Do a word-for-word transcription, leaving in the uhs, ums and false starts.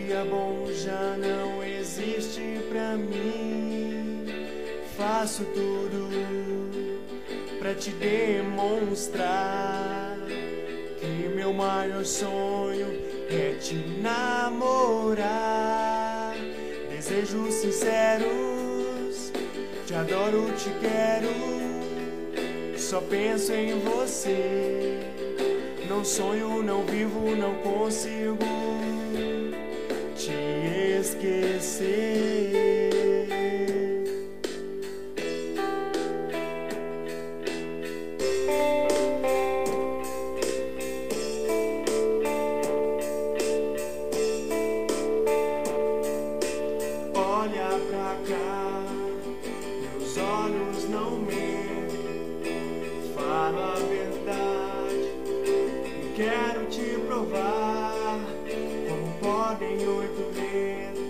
dia bom já não existe pra mim. Faço tudo pra te demonstrar que meu maior sonho é te namorar. Desejos sinceros, te adoro, te quero, só penso em você. Não sonho, não vivo, não consigo te esquecer. Olha pra cá, meus olhos não mentem, fala a verdade. Quero te provar como podem oito ler